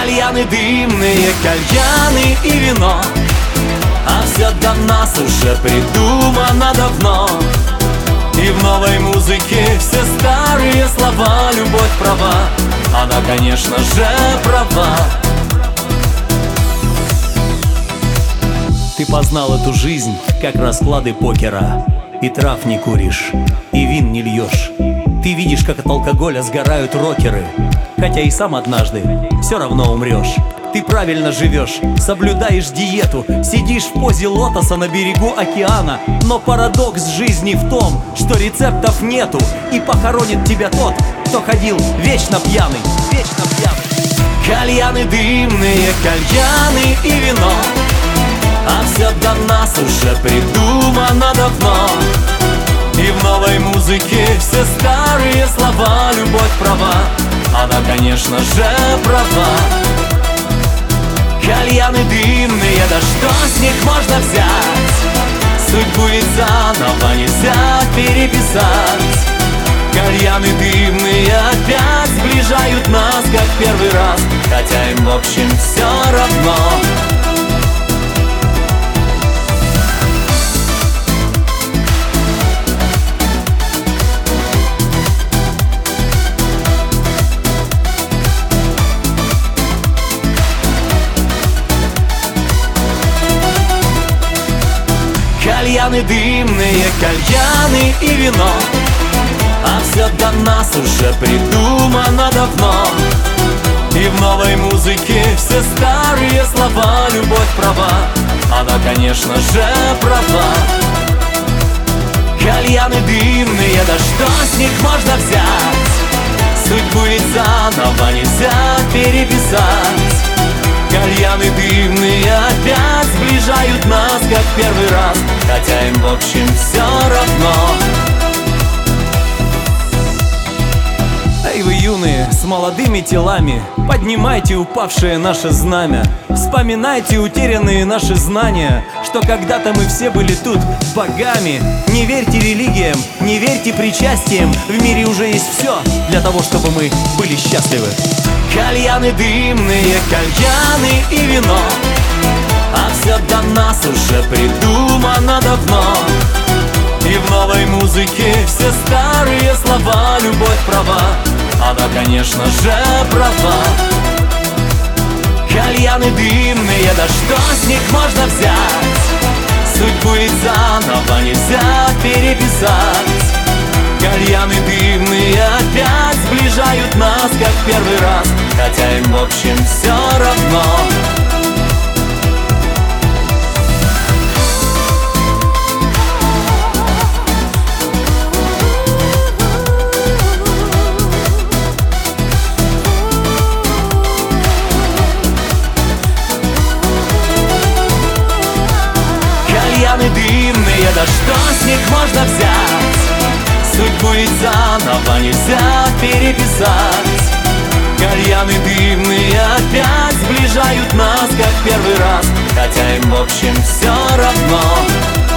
Кальяны дымные, кальяны и вино, а все до нас уже придумано давно. И в новой музыке все старые слова. Любовь права, она, конечно же, права. Ты познал эту жизнь, как расклады покера. И трав не куришь, и вин не льешь. Ты видишь, как от алкоголя сгорают рокеры, хотя и сам однажды все равно умрешь. Ты правильно живешь, соблюдаешь диету, сидишь в позе лотоса на берегу океана. Но парадокс жизни в том, что рецептов нету, и похоронит тебя тот, кто ходил вечно пьяный, вечно пьяный. Кальяны дымные, кальяны и вино, а все до нас уже придумано давно. И в новой музыке все старые слова. Любовь права, она, конечно же, права. Кальяны дымные, да что с них можно взять? Судьбу ведь заново нельзя переписать. Кальяны дымные опять сближают нас, как первый раз, хотя им в общем все равно. Кальяны дымные, кальяны и вино, а все до нас уже придумано давно. И в новой музыке все старые слова. Любовь права, она, конечно же, права. Кальяны дымные, да что с них можно взять? Судьбу ведь заново нельзя переписать. Кальяны дымные опять сближают нас, как первый раз, хотя им в общем все равно. Эй, вы юные, с молодыми телами, поднимайте упавшее наше знамя. Вспоминайте утерянные наши знания, что когда-то мы все были тут богами. Не верьте религиям, не верьте причастиям. В мире уже есть все для того, чтобы мы были счастливы. Кальяны дымные, кальяны и вино, а все до нас уже придумано давно. И в новой музыке все старые слова. Любовь права, она, конечно же, права. Кальяны дымные, да что с них можно взять? Судьбу ведь заново нельзя переписать. Кальяны дымные опять сближают нас, как первый раз, хотя им в общем все равно. Кальяны дымные, да что с них можно взять? Судьбу ведь заново нельзя переписать. Кальяны дымные опять сближают нас, как первый раз, хотя им в общем все равно.